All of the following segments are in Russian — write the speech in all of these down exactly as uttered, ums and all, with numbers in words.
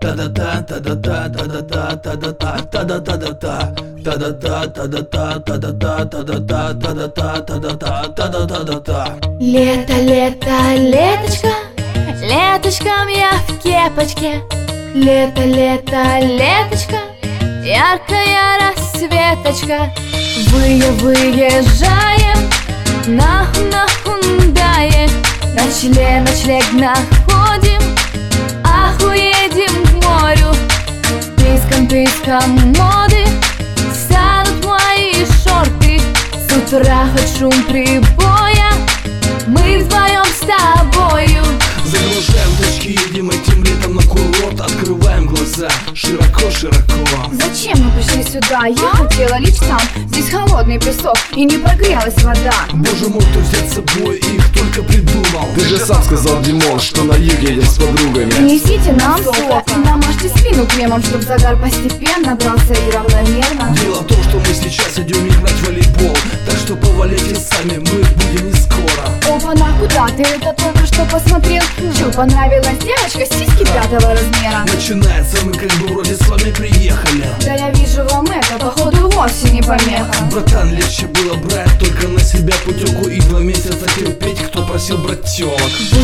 Та-да-та, та-да-та, та-да-та, та-да-та, та-да-та-да-та. Та-да-та, та-да-та, та-да-та, та-да-та, та-да-та, та-да-та, та-да-та-да-та. Лето, лето, леточка, леточком я в кепочке. Лето, лето, леточка, яркая рассветочка. Вы, выезжаем на, на Хундае. Ночлег, ночлег находим, ах, уедем к морю. Писком, писком моды станут мои шорты. С утра хоть шум прибоя, мы вдвоем с тобою. Загружаем тачки, едем этим летом на курорт. Открываем глаза широко-широко. Зачем мы пришли сюда? Я хотела лечь там. Здесь холодный песок и не прогрелась вода. Боже мой, кто взять с собой их только придумал. Ты же сам сказал, Димон, что на юг едешь с подругами. Несите нам сока и намажьте спину кремом, чтоб загар постепенно брался и равномерно. Дело в том, что мы сейчас идем играть в волейбол, так что повалите сами, мы будем не скоро. Опа-на, куда ты это только что посмотрел? Чё, понравилась девочка, сиськи пятого размера? Начинается, мы как бы вроде с вами приехали. Да я вижу, вам это, походу, вовсе не помеха. Братан, легче было брать только на себя путевку и два месяца терпеть, кто просил брать тёлок.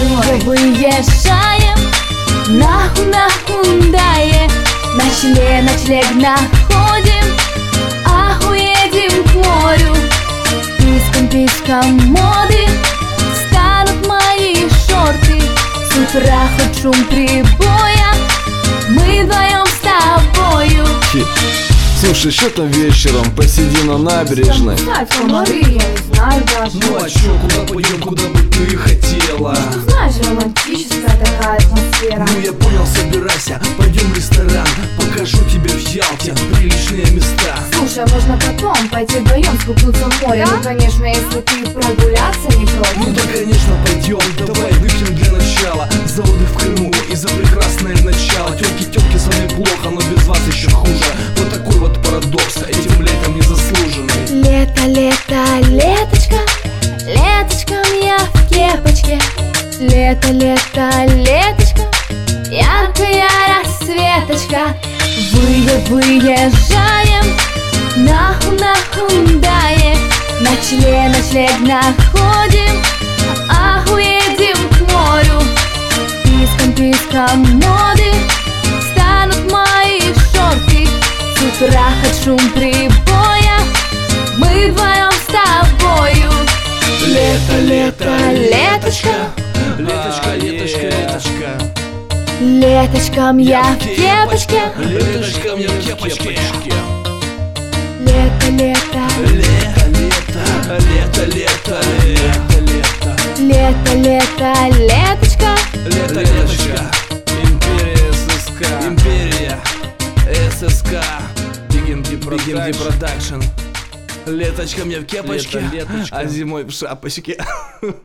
Выезжаем на, на Хундае. Ночлег, ночлег находим, ах, уедем к морю. Писком, писком моды станут мои шорты. С утра хоть шум прибоя, мы вдвоем с тобою. Слушай, что там вечером? Посиди на набережной. Кстати, комары, я не знаю даже. Ну а чё, куда пойдем, куда бы ты хотела? Знаешь, романтическая такая атмосфера. Ну я понял, собирайся, пойдем в ресторан. Покажу тебе в Ялте приличные места. Слушай, можно потом пойти вдвоем скупнуться в море. Да? Ну, конечно, если ты прогуляться не против. Ну да, конечно, пойдем, давай выпьем для начала за отдых в Крыму и за прекрасное начало. Тёлки, тёлки, с вами плохо, но без вас еще хуже. Вот такой вот парадокс, этим летом незаслуженный. Лето, лето, леточка, леточком я в кепочке. Лето, лето, леточка, яркая рассветочка. Вы, выезжаем на, на Хундае. Ночлег, ночлег находим, ах, уедем к морю. Писком, писком моды станут мои шорты. С утра хоть шум прибоя, мы вдвоем с тобою. Лето, лето, леточка, леточка, леточка, леточка. леточком я в кепочке. Леточком я в кепочке. Лето, лето, Лето, лето, лето, лето, лето, лето. лето, лето, леточка. Лето, леточка. Империя ССК. Империя ССК. Бигемди Продакшн. Леточком я в кепочке, а зимой в шапочке.